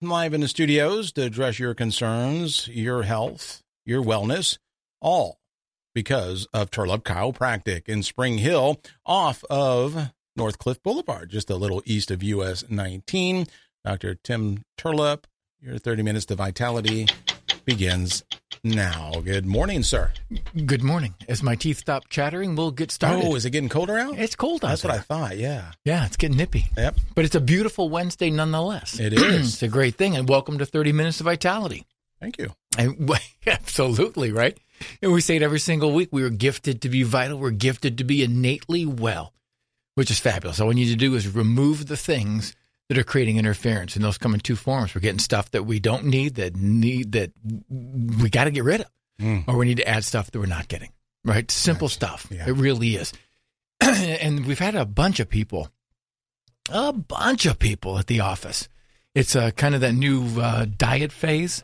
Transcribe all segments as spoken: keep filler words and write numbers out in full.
live in the studios to address your concerns, your health, your wellness, all because of Turlop Chiropractic in Spring Hill off of Northcliffe Boulevard, just a little east of U S nineteen. Doctor Tim Turlop, your thirty minutes to vitality begins now. Good morning, sir. Good morning. As my teeth stop chattering, we'll get started. Oh, is it getting colder out? It's cold out That's there. what I thought, yeah. Yeah, it's getting nippy. Yep. But it's a beautiful Wednesday nonetheless. It is. It's a great thing. And welcome to thirty minutes of Vitality. Thank you. And, absolutely, right? And we say it every single week. We were gifted to be vital. We're gifted to be innately well, which is fabulous. All we need to do is remove the things that are creating interference, and those come in two forms. We're getting stuff that we don't need, that need that we got to get rid of, mm. or we need to add stuff that we're not getting. Right? Simple right. stuff. Yeah. It really is. And we've had a bunch of people, a bunch of people at the office. It's uh, kind of that new uh, diet phase,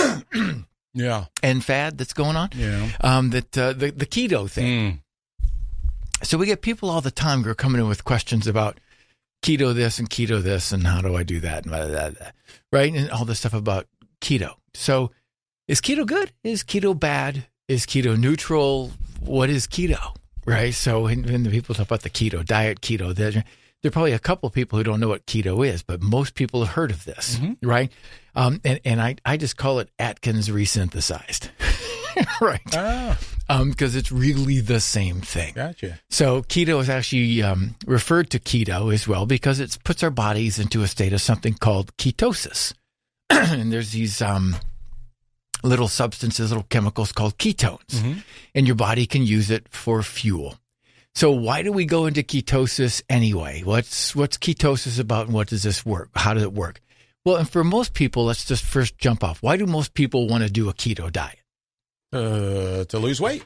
yeah, and fad that's going on. Yeah, um, that uh, the the keto thing. Mm. So we get people all the time who are coming in with questions about keto this and keto this and how do I do that and blah, blah, blah, right? And all this stuff about keto. So is keto good? Is keto bad? Is keto neutral? What is keto, right? So when the people talk about the keto diet, keto, there, there are probably a couple of people who don't know what keto is, but most people have heard of this, mm-hmm. right? Um, and and I, I just call it Atkins resynthesized, right? Ah. Um, because it's really the same thing. Gotcha. So keto is actually um, referred to keto as well because it puts our bodies into a state of something called ketosis. And there's these um, little substances, little chemicals called ketones, mm-hmm. and your body can use it for fuel. So why do we go into ketosis anyway? What's what's ketosis about and what does this work? How does it work? Well, and for most people, let's just first jump off. Why do most people want to do a keto diet? Uh, to lose weight.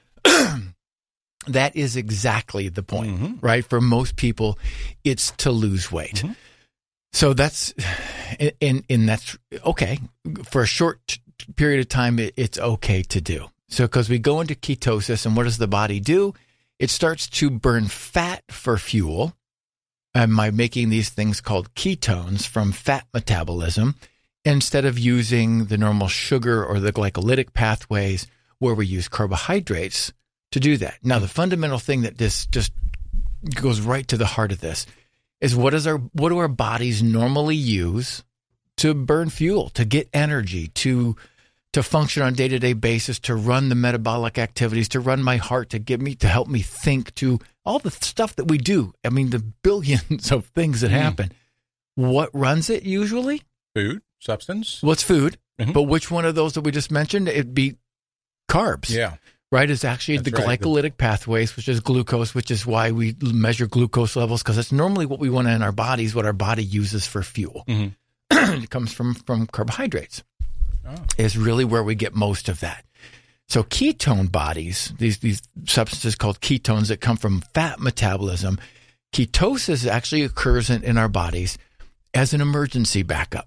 That is exactly the point, mm-hmm. right? For most people, it's to lose weight. Mm-hmm. So that's, and, and that's okay. For a short period of time, it, it's okay to do. So because we go into ketosis, and what does the body do? It starts to burn fat for fuel. And by making these things called ketones from fat metabolism, instead of using the normal sugar or the glycolytic pathways, where we use carbohydrates to do that. Now, the fundamental thing that this just goes right to the heart of this is what is our what do our bodies normally use to burn fuel, to get energy, to to function on a day-to-day basis, to run the metabolic activities, to run my heart, to give me to help me think, to all the stuff that we do. I mean, the billions of things that mm. happen. What runs it usually? Food, substance. What's food? Mm-hmm. But which one of those that we just mentioned? It'd be carbs. Yeah. Right? It's actually That's the right. glycolytic pathways, which is glucose, which is why we measure glucose levels, because it's normally what we want in our bodies, what our body uses for fuel. Mm-hmm. It comes from, from carbohydrates. Oh. Is really where we get most of that. So ketone bodies, these, these substances called ketones that come from fat metabolism, ketosis actually occurs in, in our bodies as an emergency backup.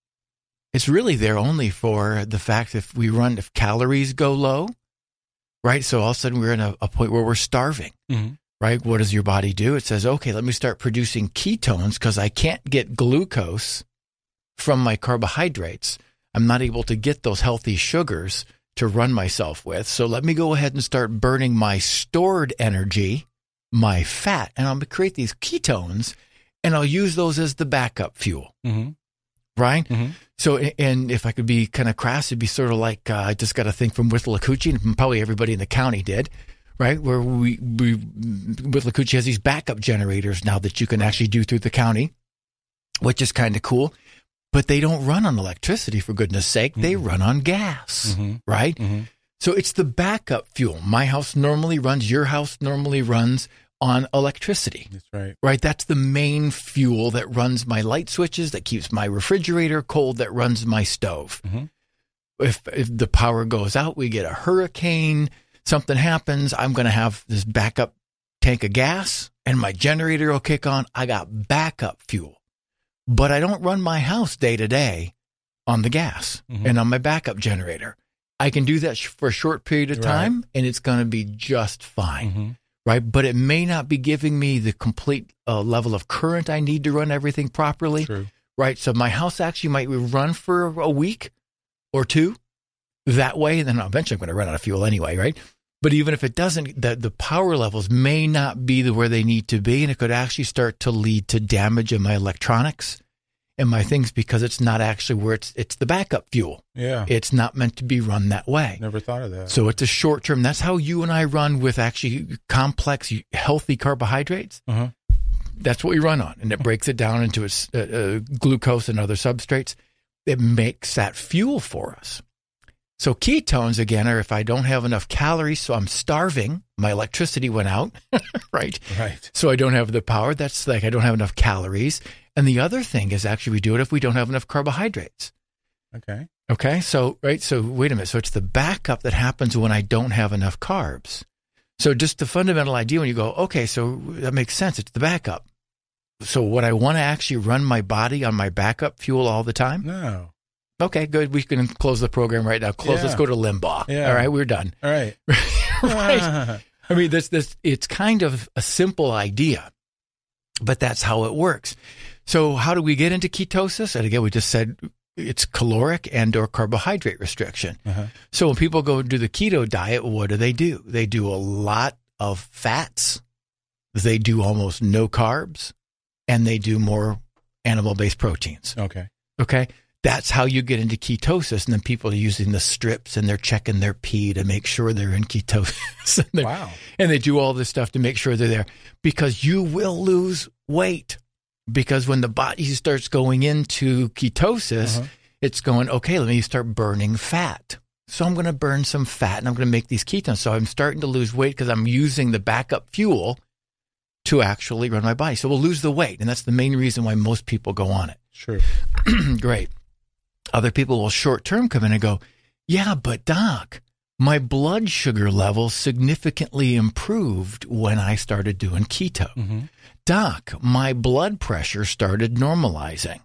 It's really there only for the fact if we run, if calories go low, right? So all of a sudden we're in a, a point where we're starving, mm-hmm. right? What does your body do? It says, okay, let me start producing ketones because I can't get glucose from my carbohydrates. I'm not able to get those healthy sugars to run myself with. So let me go ahead and start burning my stored energy, my fat, and I'll create these ketones and I'll use those as the backup fuel. Mm-hmm. Right? Mm-hmm. So, and if I could be kind of crass, it'd be sort of like, uh, I just got a thing from Withlacoochee, and probably everybody in the county did, right? Where we, we Withlacoochee has these backup generators now that you can actually do through the county, which is kind of cool. But they don't run on electricity, for goodness sake. Mm-hmm. They run on gas, mm-hmm. right? Mm-hmm. So it's the backup fuel. My house normally runs, your house normally runs on electricity. That's right. Right? That's the main fuel that runs my light switches, that keeps my refrigerator cold, that runs my stove. Mm-hmm. If if the power goes out, we get a hurricane, something happens, I'm going to have this backup tank of gas and my generator will kick on. I got backup fuel. But I don't run my house day to day on the gas mm-hmm. and on my backup generator. I can do that sh- for a short period of time right. and it's going to be just fine. Mm-hmm. Right. But it may not be giving me the complete uh, level of current I need to run everything properly. True. right? So my house actually might run for a week or two that way, and then eventually I'm going to run out of fuel anyway, right? But even if it doesn't, the, the power levels may not be the, where they need to be, and it could actually start to lead to damage in my electronics and my things because it's not actually where it's it's the backup fuel. Yeah. It's not meant to be run that way. Never thought of that. So it's a short term. That's how you and I run with actually complex, healthy carbohydrates. Uh-huh. That's what we run on, and it breaks it down into its, uh, uh, glucose and other substrates. It makes that fuel for us. So ketones, again, are if I don't have enough calories, so I'm starving, my electricity went out, right? Right. So I don't have the power. That's like I don't have enough calories. And the other thing is actually we do it if we don't have enough carbohydrates. Okay. Okay. So, right. So wait a minute. So it's the backup that happens when I don't have enough carbs. So just the fundamental idea when you go, okay, so that makes sense. It's the backup. So would I want to actually run my body on my backup fuel all the time? No. Okay, good. We can close the program right now. Close. Yeah. Let's go to Limbaugh. Yeah. All right, we're done. All right. Right. I mean, this this it's kind of a simple idea, but that's how it works. So how do we get into ketosis? And again, we just said it's caloric and or carbohydrate restriction. Uh-huh. So when people go do the keto diet, what do they do? They do a lot of fats. They do almost no carbs, and they do more animal-based proteins. Okay. Okay. That's how you get into ketosis. And then people are using the strips and they're checking their pee to make sure they're in ketosis. and Wow. And they do all this stuff to make sure they're there because you will lose weight. Because when the body starts going into ketosis, Uh-huh. it's going, okay, let me start burning fat. So I'm going to burn some fat and I'm going to make these ketones. So I'm starting to lose weight because I'm using the backup fuel to actually run my body. So we'll lose the weight. And that's the main reason why most people go on it. Sure. Great. Other people will short-term come in and go, yeah, but doc, my blood sugar level significantly improved when I started doing keto. Mm-hmm. Doc, my blood pressure started normalizing.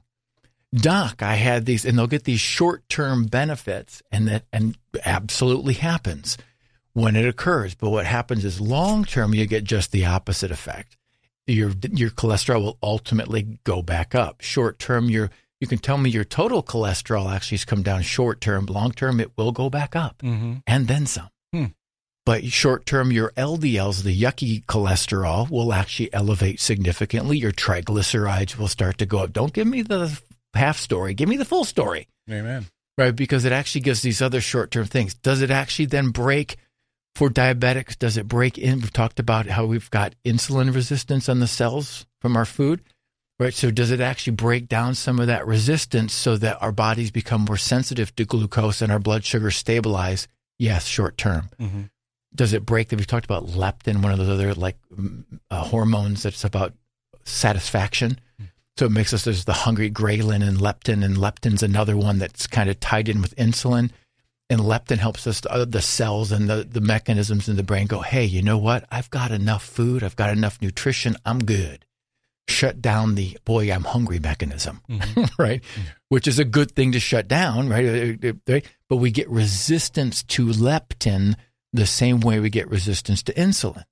Doc, I had these, and they'll get these short-term benefits, and that and absolutely happens when it occurs. But what happens is long-term, you get just the opposite effect. Your your cholesterol will ultimately go back up. Short-term, your you can tell me your total cholesterol actually has come down short-term. Long-term, it will go back up, Mm-hmm. and then some. Hmm. But short-term, your L D Ls, the yucky cholesterol, will actually elevate significantly. Your triglycerides will start to go up. Don't give me the half story. Give me the full story. Amen. Right? Because it actually gives these other short-term things. Does it actually then break for diabetics? Does it break in? We've talked about how we've got insulin resistance on the cells from our food. Right. So does it actually break down some of that resistance so that our bodies become more sensitive to glucose and our blood sugar stabilize? Yes, short term. Mm-hmm. Does it break? We've talked about leptin, one of those other like uh, hormones that's about satisfaction. Mm-hmm. So it makes us, there's the hungry ghrelin and leptin, and leptin's another one that's kind of tied in with insulin. And leptin helps us, uh, the cells and the, the mechanisms in the brain go, hey, you know what? I've got enough food. I've got enough nutrition. I'm good. Shut down the, boy, I'm hungry mechanism, mm-hmm. right? Mm-hmm. Which is a good thing to shut down, right? But we get resistance to leptin the same way we get resistance to insulin.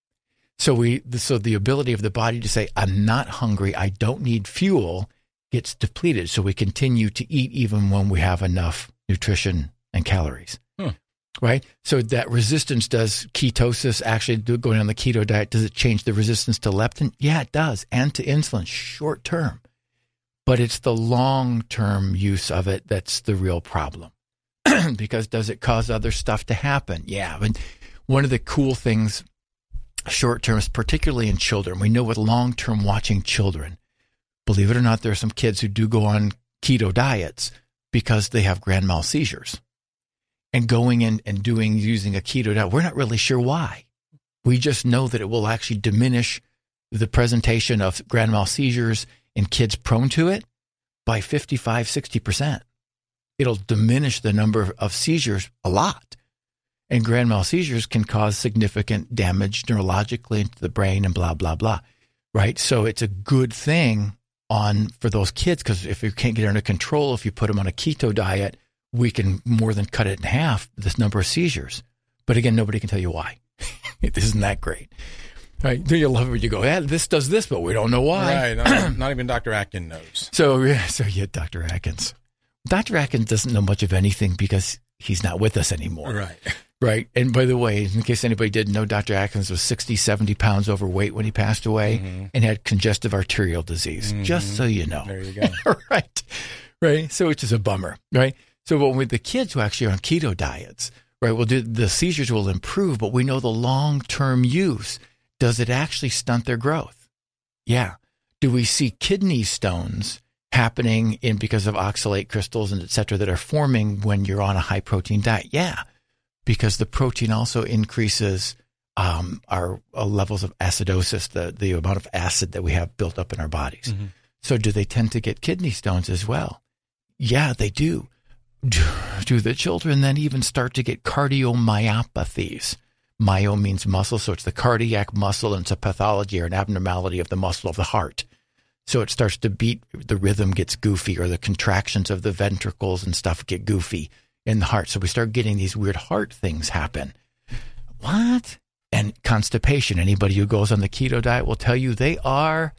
So we, so the ability of the body to say, I'm not hungry, I don't need fuel, gets depleted. So we continue to eat even when we have enough nutrition and calories. Hmm. Right? So that resistance, does ketosis actually do, going on the keto diet, does it change the resistance to leptin? Yeah, it does. And to insulin, short term. But it's the long-term use of it that's the real problem. Because does it cause other stuff to happen? Yeah. But one of the cool things, short term, is particularly in children. We know with long-term watching children, believe it or not, there are some kids who do go on keto diets because they have grand mal seizures. And going in and doing, using a keto diet, we're not really sure why. We just know that it will actually diminish the presentation of grand mal seizures in kids prone to it by fifty-five, sixty percent. It'll diminish the number of seizures a lot. And grand mal seizures can cause significant damage neurologically to the brain and blah, blah, blah. Right? So it's a good thing on for those kids, because if you can't get it under control, if you put them on a keto diet, we can more than cut it in half, this number of seizures. But again, nobody can tell you why. It isn't that great. Right. Do you love it when you go, yeah, this does this, but we don't know why. Right. Not, not even Doctor Atkins knows. So, so yeah, Doctor Atkins. Doctor Atkins doesn't know much of anything because he's not with us anymore. Right. Right. And by the way, in case anybody didn't know, Doctor Atkins was sixty, seventy pounds overweight when he passed away mm-hmm. and had congestive arterial disease, mm-hmm. just so you know. There you go. Right. Right. So, which is a bummer. Right. So, when with the kids who actually are on keto diets, right, well, do, the seizures will improve, but we know the long-term use. Does it actually stunt their growth? Yeah. Do we see kidney stones happening in because of oxalate crystals and et cetera that are forming when you're on a high-protein diet? Yeah. Because the protein also increases um, our uh, levels of acidosis, the, the amount of acid that we have built up in our bodies. Mm-hmm. So do they tend to get kidney stones as well? Yeah, they do. Do, do the children then even start to get cardiomyopathies? Myo means muscle, so it's the cardiac muscle, and it's a pathology or an abnormality of the muscle of the heart. So it starts to beat, the rhythm gets goofy, or the contractions of the ventricles and stuff get goofy in the heart. So we start getting these weird heart things happen. What? And constipation. Anybody who goes on the keto diet will tell you they are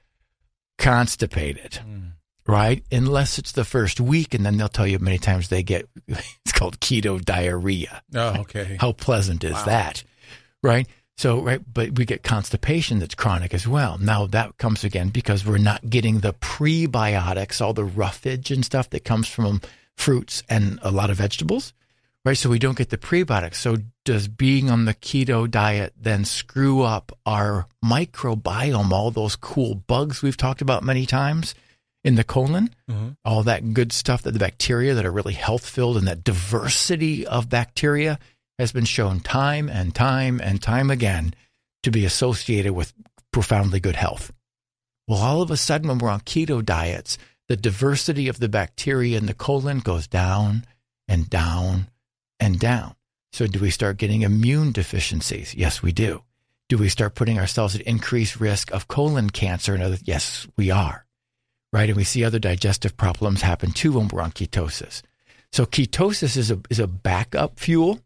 constipated, mm. right? Unless it's the first week, and then they'll tell you many times they get, it's called keto diarrhea. Oh, okay. How pleasant is wow. that, right? So, right, but we get constipation that's chronic as well. Now that comes again because we're not getting the prebiotics, all the roughage and stuff that comes from fruits and a lot of vegetables, right? So we don't get the prebiotics. So does being on the keto diet then screw up our microbiome, all those cool bugs we've talked about many times in the colon, mm-hmm. all that good stuff, that the bacteria that are really health-filled, and that diversity of bacteria has been shown time and time and time again to be associated with profoundly good health. Well, all of a sudden when we're on keto diets, the diversity of the bacteria in the colon goes down and down and down. So do we start getting immune deficiencies? Yes, we do. Do we start putting ourselves at increased risk of colon cancer? And other? Yes, we are. Right? And we see other digestive problems happen too when we're on ketosis. So ketosis is a, is a backup fuel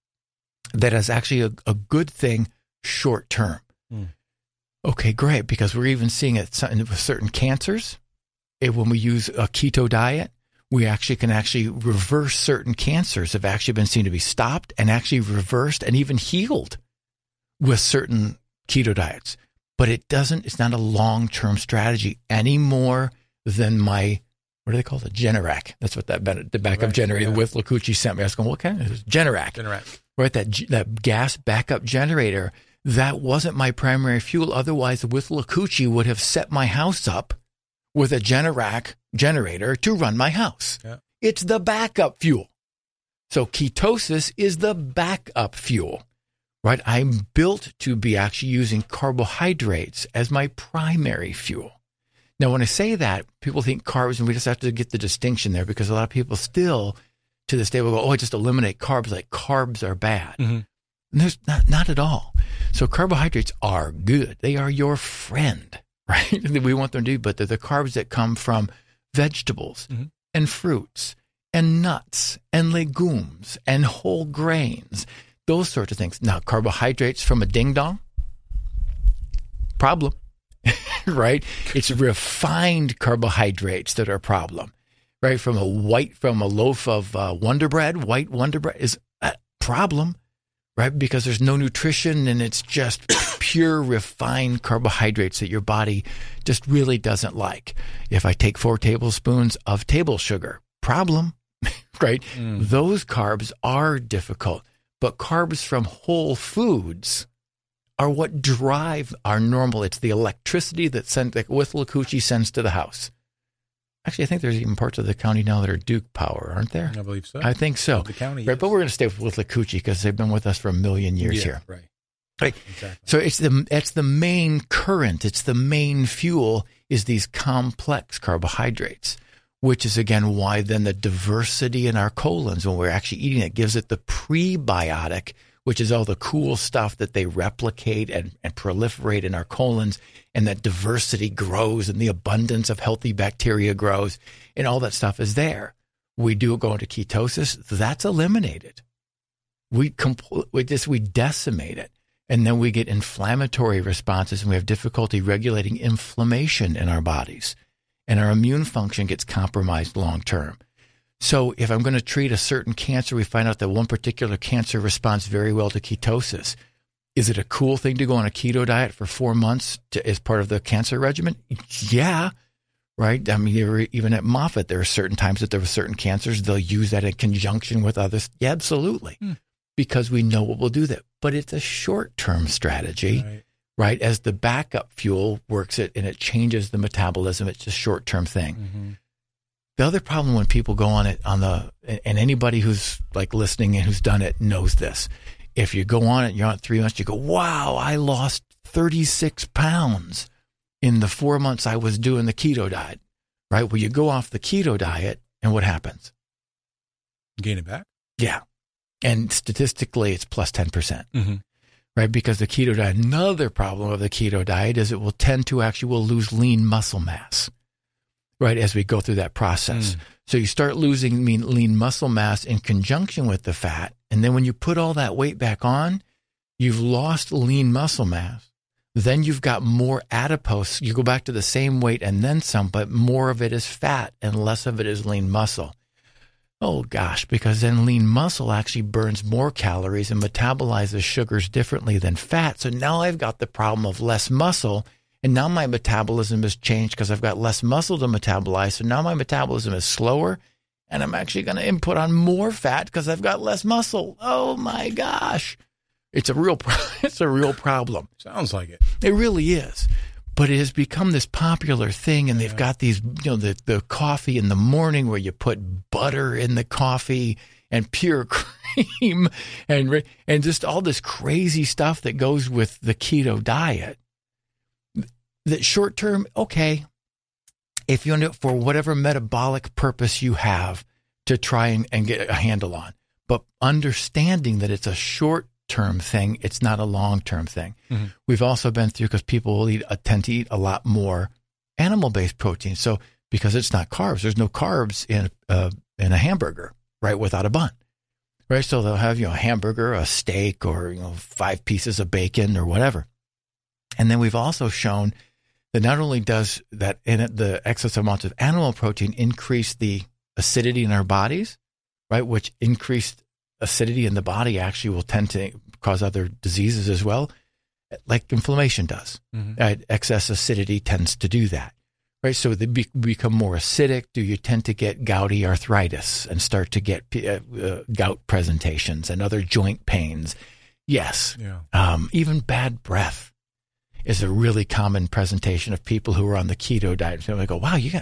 that is actually a, a good thing short term. Mm. Okay, great, because we're even seeing it with certain cancers. It, when we use a keto diet, we actually can actually reverse certain cancers, have actually been seen to be stopped and actually reversed and even healed with certain keto diets. But it doesn't, it's not a long-term strategy any more than my, what do they call it? Generac. That's what that, the backup right, generator yeah. with Lacucci sent me. I was going, what kind of Generac? Generac. Right, that that gas backup generator, that wasn't my primary fuel. Otherwise, with Lacucci would have set my house up with a Generac generator to run my house. Yeah. It's the backup fuel. So ketosis is the backup fuel, right? I'm built to be actually using carbohydrates as my primary fuel. Now, when I say that, people think carbs, and we just have to get the distinction there, because a lot of people still to this day will go, oh, I just eliminate carbs, like carbs are bad. Mm-hmm. And there's not, not at all. So carbohydrates are good. They are your friend, right? We want them to do, but they're the carbs that come from vegetables mm-hmm. and fruits and nuts and legumes and whole grains, those sorts of things. Now, carbohydrates from a ding-dong, problem, right? It's refined carbohydrates that are a problem. Right, from a white, from a loaf of uh, Wonder Bread, white Wonder Bread is a problem, right? Because there's no nutrition and it's just pure refined carbohydrates that your body just really doesn't like. If I take four tablespoons of table sugar, problem, right? Mm. Those carbs are difficult, but carbs from whole foods are what drive our normal. It's the electricity that sent, that with Lacucci sends to the house. Actually, I think there's even parts of the county now that are Duke Power, aren't there? I believe so. I think so. The county, right? yes. But we're going to stay with Lacucci because they've been with us for a million years yeah, here. Right. Right. Exactly. So it's the it's the main current. It's the main fuel is these complex carbohydrates, which is again why then the diversity in our colons when we're actually eating it gives it the prebiotic, which is all the cool stuff that they replicate and, and proliferate in our colons, and that diversity grows and the abundance of healthy bacteria grows, and all that stuff is there. We do go into ketosis, that's eliminated. We compl- we just we decimate it. And then we get inflammatory responses, and we have difficulty regulating inflammation in our bodies. And our immune function gets compromised long term. So if I'm going to treat a certain cancer, we find out that one particular cancer responds very well to ketosis. Is it a cool thing to go on a keto diet for four months to, as part of the cancer regimen? Yeah, right? I mean, even at Moffitt, there are certain times that there were certain cancers, they'll use that in conjunction with others. Yeah, absolutely, hmm. because we know what will do that. But it's a short-term strategy. Right. Right, as the backup fuel works it and it changes the metabolism. It's a short-term thing. Mm-hmm. The other problem when people go on it on the, and anybody who's like listening and who's done it knows this. If you go on it, you're on it three months, you go, wow, I lost thirty-six pounds in the four months I was doing the keto diet. Right, well, you go off the keto diet, and what happens? Gain it back? Yeah, and statistically, it's plus ten percent. Mm-hmm. Right, because the keto diet, another problem of the keto diet is it will tend to actually will lose lean muscle mass, right, as we go through that process. Mm. So you start losing lean, lean muscle mass in conjunction with the fat, and then when you put all that weight back on, you've lost lean muscle mass. Then you've got more adipose. You go back to the same weight and then some, but more of it is fat and less of it is lean muscle. Oh, gosh, because then lean muscle actually burns more calories and metabolizes sugars differently than fat. So now I've got the problem of less muscle, and now my metabolism has changed because I've got less muscle to metabolize. So now my metabolism is slower, and I'm actually going to input on more fat because I've got less muscle. Oh, my gosh. It's a real, it's a real problem. Sounds like it. It really is. But it has become this popular thing, and they've yeah. got these, you know, the, the coffee in the morning where you put butter in the coffee and pure cream and and just all this crazy stuff that goes with the keto diet. That short term, okay, if you do it for whatever metabolic purpose you have to try and, and get a handle on, but understanding that it's a short term thing, it's not a long term thing. Mm-hmm. We've also been through, because people will eat uh, tend to eat a lot more animal based protein. So because it's not carbs, there's no carbs in uh, in a hamburger, right? Without a bun, right? So they'll have, you know, a hamburger, a steak, or, you know, five pieces of bacon or whatever. And then we've also shown that not only does that in it, the excess amounts of animal protein increase the acidity in our bodies, right? Which increased acidity in the body actually will tend to cause other diseases as well, like inflammation does. Mm-hmm. Uh, excess acidity tends to do that, right? So they be, become more acidic. Do you tend to get gouty arthritis and start to get uh, uh, gout presentations and other joint pains? Yes. Yeah. Um, even bad breath is a really common presentation of people who are on the keto diet. So they go, wow, you got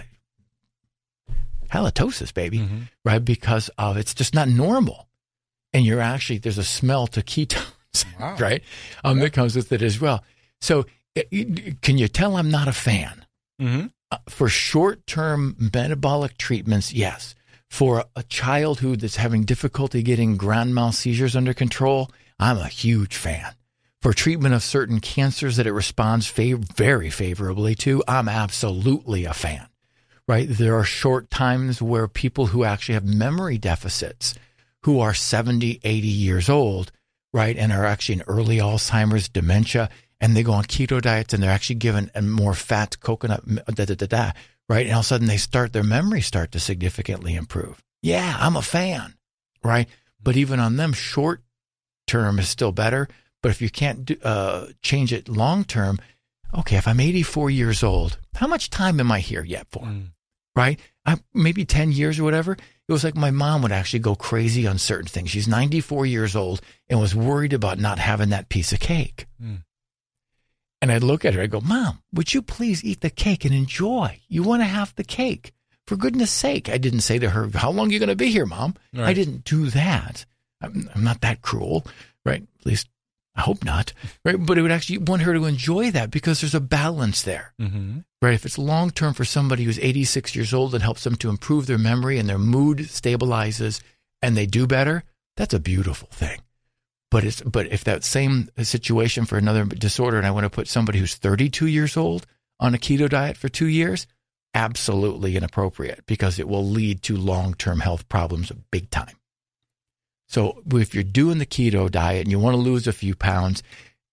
halitosis, baby, mm-hmm. right? Because of it's just not normal. And you're actually, there's a smell to ketones, wow. right? Um, yeah. That comes with it as well. So it, it, can you tell I'm not a fan? Mm-hmm. Uh, for short-term metabolic treatments, yes. For a, a child who that's having difficulty getting grand mal seizures under control, I'm a huge fan. For treatment of certain cancers that it responds fav- very favorably to, I'm absolutely a fan, right? There are short times where people who actually have memory deficits, who are seventy, eighty years old, right, and are actually in early Alzheimer's, dementia, and they go on keto diets and they're actually given a more fat coconut, da, da, da, da, right? And all of a sudden they start, their memory start to significantly improve. Yeah, I'm a fan, right? But even on them, short term is still better. But if you can't do, uh, change it long term, okay, if I'm eighty-four years old, how much time am I here yet for, mm. right? I, maybe ten years or whatever. It was like my mom would actually go crazy on certain things. She's ninety-four years old and was worried about not having that piece of cake. Mm. And I'd look at her, I'd go, Mom, would you please eat the cake and enjoy? You want to have the cake. For goodness sake. I didn't say to her, how long are you going to be here, Mom? Right. I didn't do that. I'm, I'm not that cruel, right? At least I hope not, right? But it would actually want her to enjoy that because there's a balance there, mm-hmm. right? If it's long-term for somebody who's eighty-six years old and helps them to improve their memory and their mood stabilizes and they do better, that's a beautiful thing. But it's but if that same situation for another disorder and I want to put somebody who's thirty-two years old on a keto diet for two years, absolutely inappropriate because it will lead to long-term health problems big time. So if you're doing the keto diet and you want to lose a few pounds,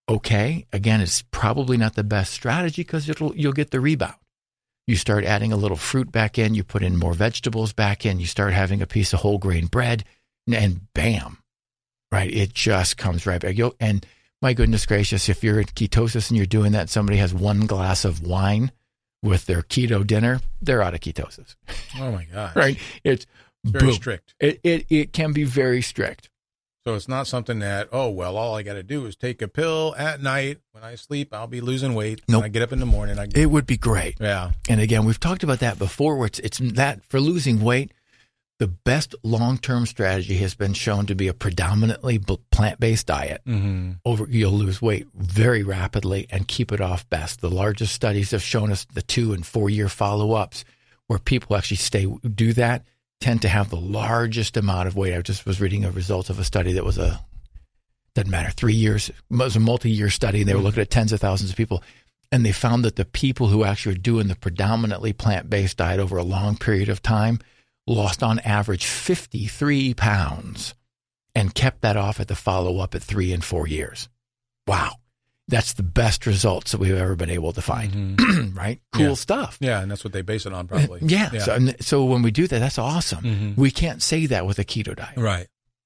okay. Again, it's probably not the best strategy because it'll you'll get the rebound. You start adding a little fruit back in, you put in more vegetables back in, you start having a piece of whole grain bread, and bam, right? It just comes right back. You'll, and my goodness gracious, if you're in ketosis and you're doing that, somebody has one glass of wine with their keto dinner, they're out of ketosis. Oh my gosh. Right? It's, it's very boom. strict. It, it it can be very strict. So it's not something that, oh, well, all I got to do is take a pill at night. When I sleep, I'll be losing weight. Nope. When I get up in the morning, I It would be great. Yeah. And again, we've talked about that before, where it's, it's that for losing weight, the best long-term strategy has been shown to be a predominantly plant-based diet. Mm-hmm. Over, you'll lose weight very rapidly and keep it off best. The largest studies have shown us the two and four-year follow-ups where people actually stay do that tend to have the largest amount of weight. I just was reading a result of a study that was a, doesn't matter, three years, it was a multi-year study, and they were looking at tens of thousands of people. And they found that the people who actually were doing the predominantly plant-based diet over a long period of time lost on average fifty-three pounds and kept that off at the follow-up at three and four years. Wow. That's the best results that we've ever been able to find, mm-hmm. right? Cool yeah. stuff. Yeah, and that's what they base it on probably. Yeah. yeah. So, so when we do that, that's awesome. Mm-hmm. We can't say that with a keto diet. Right.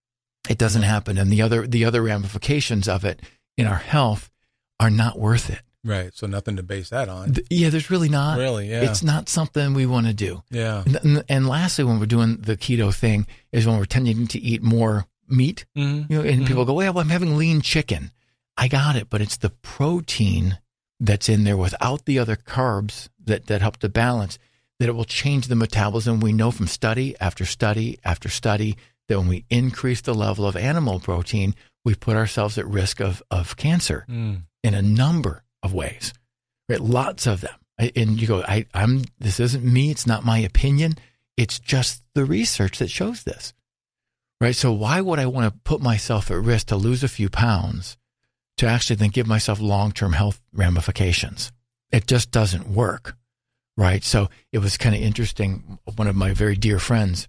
It doesn't happen. And the other the other ramifications of it in our health are not worth it. Right. So nothing to base that on. The, yeah, there's really not. Really, yeah. It's not something we want to do. Yeah. And, and lastly, when we're doing the keto thing is when we're tending to eat more meat. Mm-hmm. You know, and mm-hmm. people go, well, I'm having lean chicken. I got it, but it's the protein that's in there without the other carbs that, that help to balance that it will change the metabolism. We know from study after study after study that when we increase the level of animal protein, we put ourselves at risk of, of cancer mm. in a number of ways, right? Lots of them. And you go, I, I'm, this isn't me. It's not my opinion. It's just the research that shows this, right? So why would I want to put myself at risk to lose a few pounds to actually then give myself long-term health ramifications? It just doesn't work, right? So it was kind of interesting. One of my very dear friends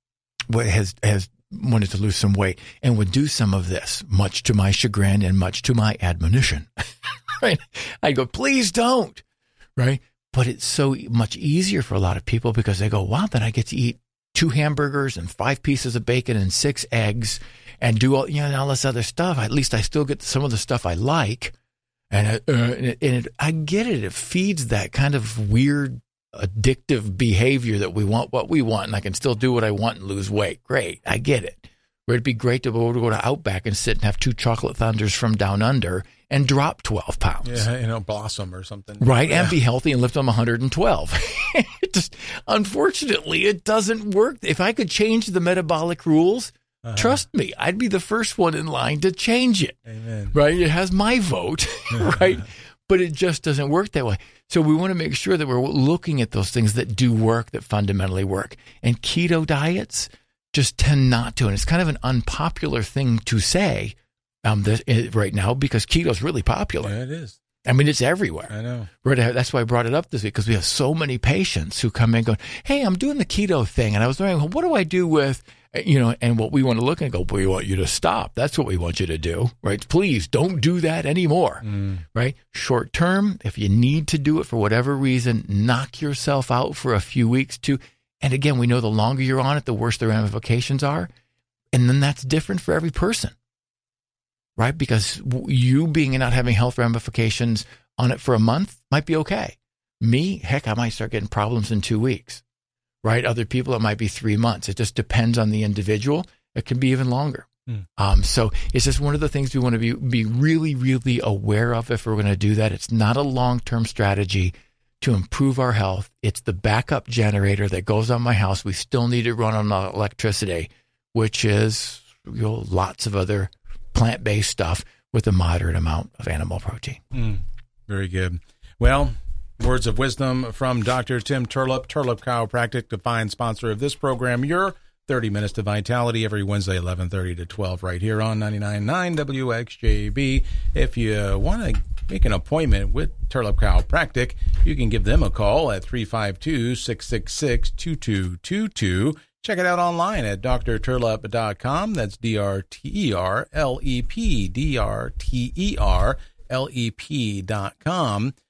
has has wanted to lose some weight and would do some of this, much to my chagrin and much to my admonition, right? I go, please don't, right? But it's so much easier for a lot of people because they go, wow, then I get to eat two hamburgers and five pieces of bacon and six eggs and do all, you know, all this other stuff. At least I still get some of the stuff I like. And, uh, and, it, and it, I get it. It feeds that kind of weird, addictive behavior that we want what we want, and I can still do what I want and lose weight. Great. I get it. It'd be great to go to, go to Outback and sit and have two chocolate thunders from down under and drop twelve pounds. Yeah, you know, blossom or something. Right, yeah. and be healthy and lift them one hundred twelve. It just, unfortunately, it doesn't work. If I could change the metabolic rules, uh-huh. trust me, I'd be the first one in line to change it. Amen. Right? It has my vote, right? But it just doesn't work that way. So we want to make sure that we're looking at those things that do work, that fundamentally work. And keto diets just tend not to. And it's kind of an unpopular thing to say um, that, right now because keto is really popular. Yeah, it is. I mean, it's everywhere. I know. Right? That's why I brought it up this week, because we have so many patients who come in going, hey, I'm doing the keto thing. And I was wondering, well, what do I do with, you know, and what we want to look at and go, we want you to stop. That's what we want you to do, right? Please don't do that anymore, mm. right? Short term, if you need to do it for whatever reason, knock yourself out for a few weeks too. And again, we know the longer you're on it, the worse the ramifications are. And then that's different for every person. Right? Because you being and not having health ramifications on it for a month might be okay. Me, heck, I might start getting problems in two weeks. Right? Other people, it might be three months. It just depends on the individual. It can be even longer. Mm. Um, so it's just one of the things we want to be, be really, really aware of if we're going to do that. It's not a long-term strategy to improve our health. It's the backup generator that goes on my house. We still need to run on electricity, which is, you know, lots of other plant-based stuff with a moderate amount of animal protein. Mm, very good. Well, words of wisdom from Doctor Tim Turlop, Turlop Chiropractic, the fine sponsor of this program, your thirty minutes to Vitality, every Wednesday, eleven thirty to twelve, right here on ninety-nine point nine W X J B. If you want to make an appointment with Turlop Chiropractic, you can give them a call at three five two, six six six, two two two two. Check it out online at d r turlep dot com. That's D R T E R L E P, D R T E R L E P dot com.